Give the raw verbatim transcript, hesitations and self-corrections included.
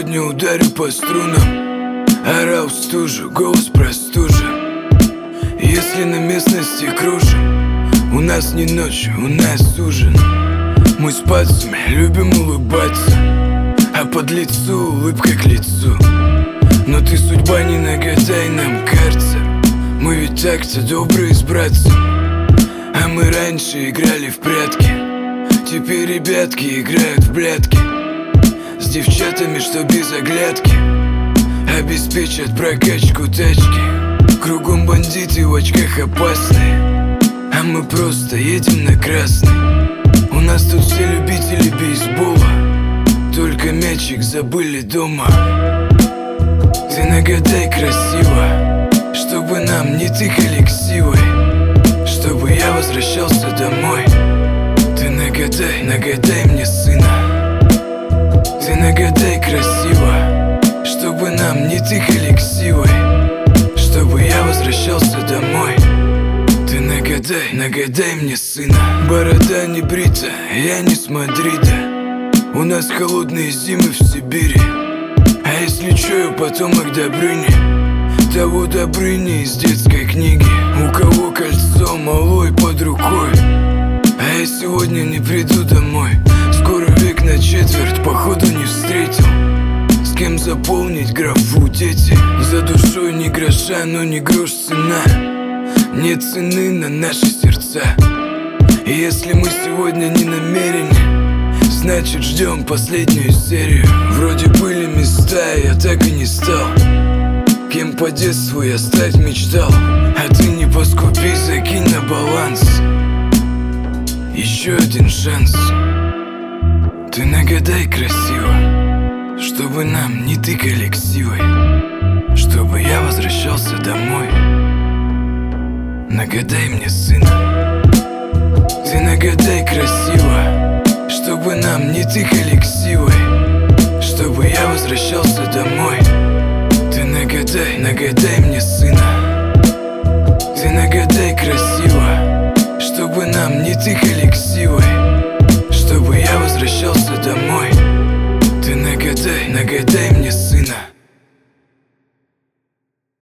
сегодня ударю по струнам. Орал в стужу, голос простужен. Если на местности кружим, у нас не ночь, у нас ужин. Мы с пацами любим улыбаться, а под лицу улыбка к лицу. Но ты судьба не нагадай нам, карцер. Мы ведь так-то добрые с братцем. А мы раньше играли в прятки, теперь ребятки играют в блядки. С девчатами, что без оглядки, обеспечат прокачку тачки. Кругом бандиты в очках опасные, а мы просто едем на красный. У нас тут все любители бейсбола, только мячик забыли дома. Ты нагадай красиво, чтобы нам не тыкали ксивой, чтобы я возвращался домой. Ты нагадай, нагадай мне сына. Ты нагадай красиво, чтобы нам не тыкали ксивой, чтобы я возвращался домой. Ты нагадай, нагадай мне сына. Борода не брита, я не с Мадрида. У нас холодные зимы в Сибири. А если чую потомок Добрыни, того Добрыни из детской книги. У кого кольцо малой под рукой, а я сегодня не приду домой. Скоро век на четверть, походу не встретил с кем заполнить графу дети. За душой ни гроша, но не грош цена. Нет цены на наши сердца. И если мы сегодня не намерены, значит ждем последнюю серию. Вроде были места, я так и не стал кем по детству я стать мечтал. А ты не поскупи, закинь на баланс еще один шанс. Ты нагадай красиво, чтобы нам не тыкали ксивой, чтобы я возвращался домой. Нагадай мне сына. Ты нагадай красиво, чтобы нам не тыкали ксивой, чтобы я возвращался домой. Ты нагадай, нагадай мне сына. Ты нагадай красиво, чтобы нам не тыкали ксивой, чтобы я возвращался домой. Ты нагадай, нагадай мне сына.